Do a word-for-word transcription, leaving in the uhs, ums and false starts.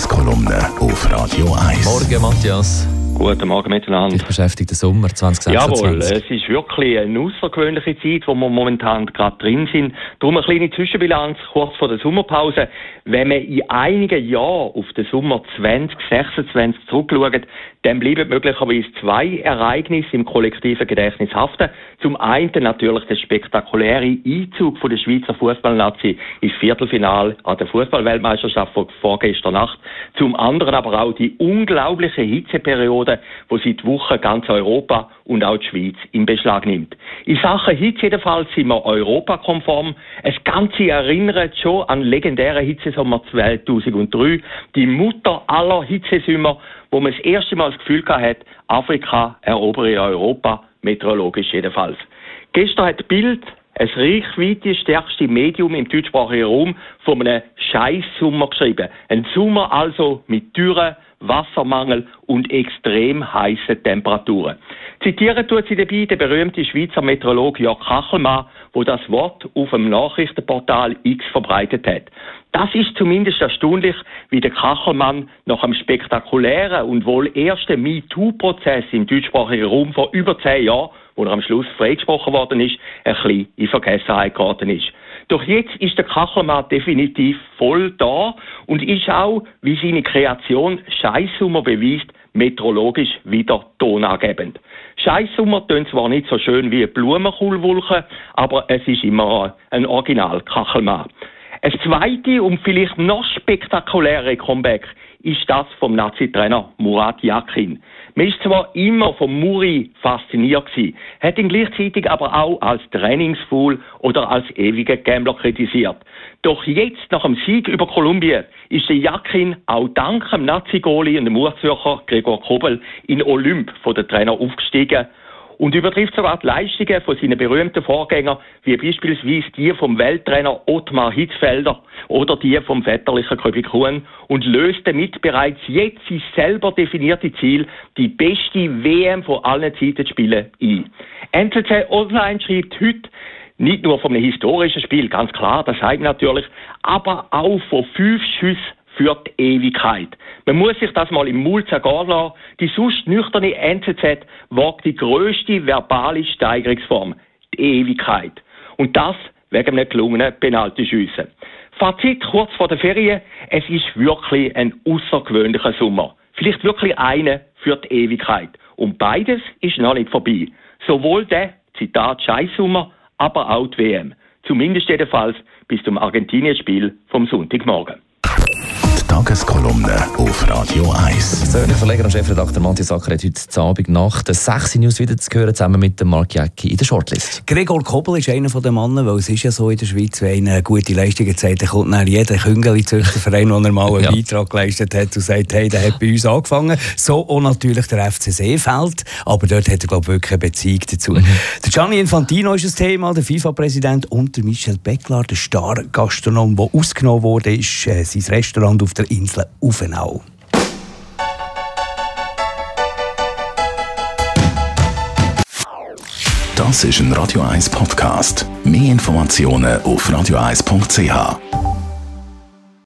Tageskolumne auf Radio eins. Morgen, Matthias. Guten Morgen miteinander. Dich beschäftigt der Sommer zwanzig sechsundzwanzig. Jawohl, es ist wirklich eine außergewöhnliche Zeit, wo wir momentan gerade drin sind. Darum eine kleine Zwischenbilanz kurz vor der Sommerpause. Wenn man in einigen Jahren auf den Sommer zwanzig sechsundzwanzig zurückschaut, dann bleiben möglicherweise zwei Ereignisse im kollektiven Gedächtnis haften. Zum einen natürlich der spektakuläre Einzug von der Schweizer Fußballnazi ins Viertelfinale an der Fußballweltmeisterschaft von vorgestern Nacht. Zum anderen aber auch die unglaubliche Hitzeperiode, die seit Wochen ganz Europa und auch die Schweiz in Beschlag nimmt. In Sachen Hitze jedenfalls sind wir europakonform. Das Ganze erinnert schon an legendären Hitzesommer zweitausenddrei, die Mutter aller Hitzesommer, wo man das erste Mal das Gefühl hatte, Afrika erobere Europa, meteorologisch jedenfalls. Gestern hat Bild ein reichweite stärkste Medium im deutschsprachigen Raum von einem Scheissommer geschrieben. Ein Sommer also mit Dürre, Wassermangel und extrem heißen Temperaturen. Zitieren tut sie dabei der berühmte Schweizer Meteorologe Jörg Kachelmann, der das Wort auf dem Nachrichtenportal X verbreitet hat. Das ist zumindest erstaunlich, wie der Kachelmann nach einem spektakulären und wohl ersten MeToo-Prozess im deutschsprachigen Raum vor über zehn Jahren, wo er am Schluss freigesprochen worden ist, ein bisschen in Vergessenheit geraten ist. Doch jetzt ist der Kachelmann definitiv voll da und ist auch, wie seine Kreation Scheissummer beweist, meteorologisch wieder tonangebend. Scheissummer tönt zwar nicht so schön wie eine Blumenkohlwolke, aber es ist immer ein Original Kachelmann. Ein zweite und vielleicht noch spektakulärere Comeback ist das vom Nazi-Trainer Murat Yakin. Man ist zwar immer vom Muri fasziniert gewesen, hat ihn gleichzeitig aber auch als Trainingsfool oder als ewiger Gambler kritisiert. Doch jetzt, nach dem Sieg über Kolumbien, ist der Yakin auch dank dem Nazi-Goalie und dem Urzürcher Gregor Kobel in Olymp von den Trainer aufgestiegen und übertrifft sogar die Leistungen von seinen berühmten Vorgängern, wie beispielsweise die vom Welttrainer Ottmar Hitzfelder oder die vom väterlichen Köbi Kuhn, und löst damit bereits jetzt sein selber definierte Ziel, die beste W M von allen Zeiten zu spielen, ein. N Z Z Online schreibt heute nicht nur von einem historischen Spiel, ganz klar, das zeigt natürlich, aber auch von fünf Schüssen für die Ewigkeit. Man muss sich das mal im Mund zergehen lassen. Die sonst nüchterne N Z Z wagt die grösste verbale Steigerungsform, die Ewigkeit. Und das wegen einem gelungenen Penaltyschiessen. Fazit kurz vor der Ferien: Es ist wirklich ein außergewöhnlicher Sommer. Vielleicht wirklich einer für die Ewigkeit. Und beides ist noch nicht vorbei. Sowohl der, Zitat, Scheissummer, aber auch die W M. Zumindest jedenfalls bis zum Argentinien-Spiel vom Sonntagmorgen. Tageskolumne auf Radio eins. Persönlich Verleger und Chefredakteur Matthias Acker hat heute Abend nach der sechs News wieder zu hören, zusammen mit dem Marc Jäcki in der Shortlist. Gregor Kobel ist einer der Männer, weil es ist ja so in der Schweiz, wenn einer gute Leistungen zeigt, dann kommt dann jeder Küngeli-Züchterverein, der mal einen ja. Beitrag geleistet hat und sagt, hey, der hat bei uns angefangen. So auch natürlich der F C Seefeld, aber dort hat er, glaube ich, wirklich eine Beziehung dazu. Mhm. Der Gianni Infantino ist das Thema, der FIFA-Präsident, und der Michel Becklar, der Star-Gastronom, der ausgenommen wurde, ist äh, sein Restaurant auf der Insel Uffenau. Das ist ein Radio eins Podcast. Mehr Informationen auf radio eins punkt c h.